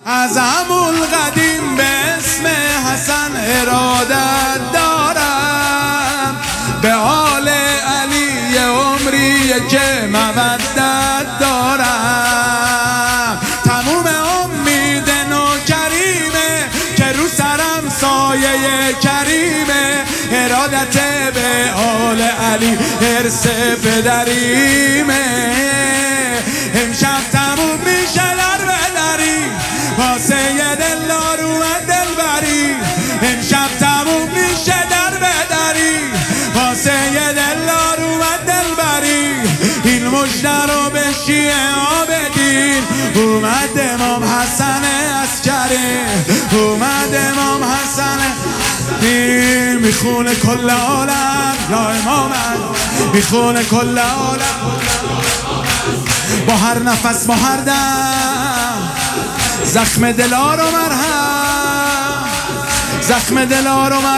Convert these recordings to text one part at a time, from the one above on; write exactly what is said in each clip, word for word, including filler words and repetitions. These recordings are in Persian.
از همون قدیم به اسم حسن ارادت دارم، به آل علی عمری که مودت دارم. تموم امید نوکریمه که رو سرم سایه کریمه، ارادت به آل علی ارث پدریمه. امشب تموم میشه در بدری واسه دلار اومد دلبری، امشب تموم میشه در بدری واسه دلار اومد دلبری. این مژده رو به شیعه عابدین اومد امام حسن عسکری، اومد امام حسن این میخونه کل عالم یا امامت، میخونه کل عالم با هر نفس با هر دم، زخم دلار و مرهم، زخم دلار و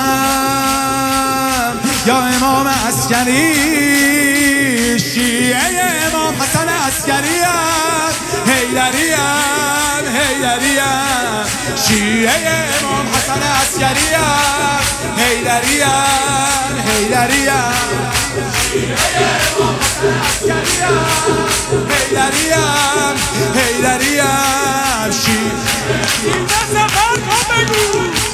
مرهم یا امام عسکری. شیعه امام حسن عسکری است، حیدری است، حیدری است. شیعه امام حسن عسکری است، حیدری است، حیدری است. شیعه امام حسن عسکری است، حیدری است، حیدری است. این سفر کن بگو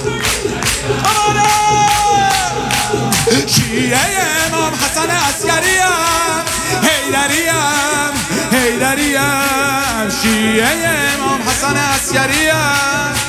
شیعه امام حسن عسکری است، حیدری است، حیدری است. شیعه امام حسن عسکری است.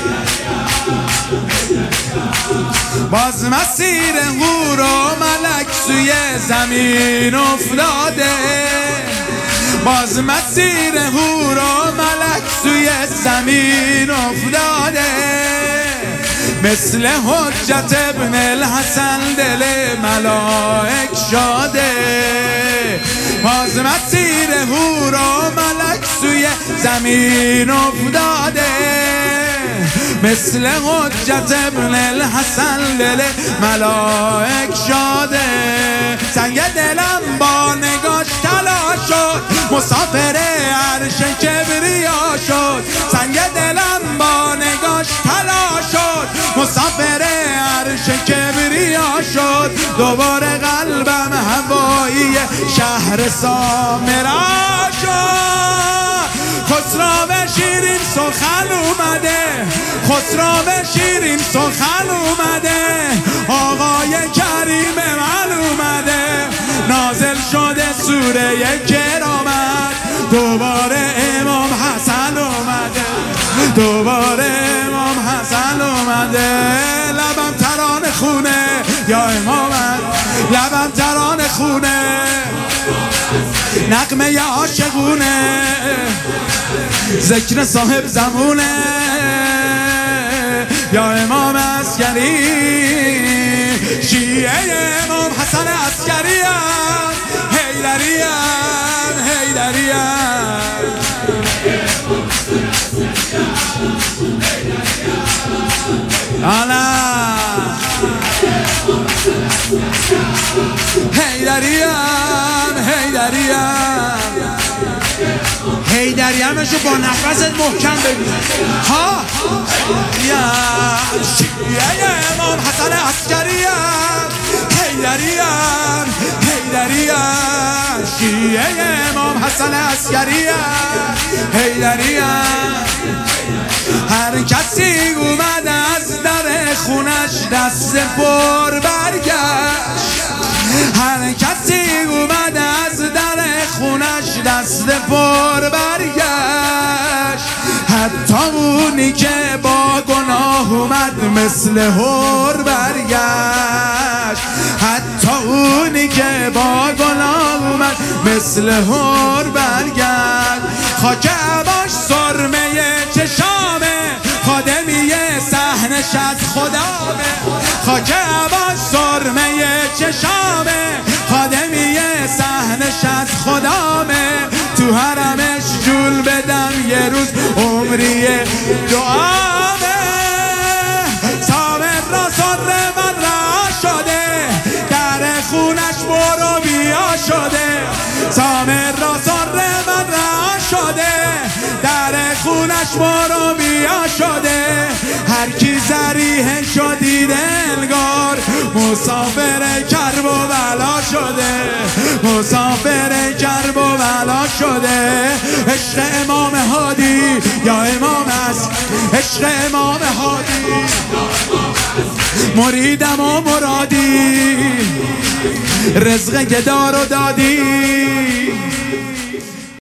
باز مسیر حور و ملک سوی زمین افتاده، باز مسیر حور و ملک سوی زمین افتاده. مثل حجت ابن الحسن دل ملائک شاده، باز مسیر حور و ملک سوی زمین افتاده. مثل حجت ابن الحسن دل ملائک شاده. سنگ دلم با نگاش طلا شد، مسافر عرش کبریا شد. سنگ دلم با نگاش طلا شد، مسافر عرش کبریا شد. دوباره قلبم هوایی شهر سامرا شد. خسرو شیرین سخن اومده، خسرو شیرین سخن اومده. آقای کریم من اومده، نازل شده سوره کرامت. دوباره امام حسن اومده، دوباره امام حسن اومده. لبم ترانه خونه یا امامت، لبم ترانه خونه، نغمه ی عاشقونه، ذکر صاحب زمونه یا امام عسکری. شیعه امام حسن عسکری ام، حیدری ام، حیدری ام. آلا حیدری ام، حیدری ام. حیدری همشو با نفست محکم بگو ها. یا شیعه امام حسن عسکری ام، حیدری ام، حیدری ام. شیعه امام حسن عسکری ام، حیدری ام. هر کسی اومد از در خونش دست پر برگشت، هر کسی اومد از در خونش دست پر برگشت. حتی اونی که با گناه اومد مثل هور برگشت، حتی اونی که با گناه اومد مثل هور برگشت. خاک عباش سرمه چشامه، خادمی صحنش از خدامه. خاک عباس سرمه چشامه، خادمی صحنش از خدامه. تو حرمش جول بدم یه روز عمری دعامه. سامر را سر من را شده، در خونش برو بیا شده. سامر را سر من را شده، در خونش بارو بیا شده، هر کی زریح شدید انگار مسافر کرب و بلا شده، مسافر کرب و بلا شده. عشق امام هادی یا امام است، عشق امام هادی مریدم و مرادی، رزق گدار و دادی.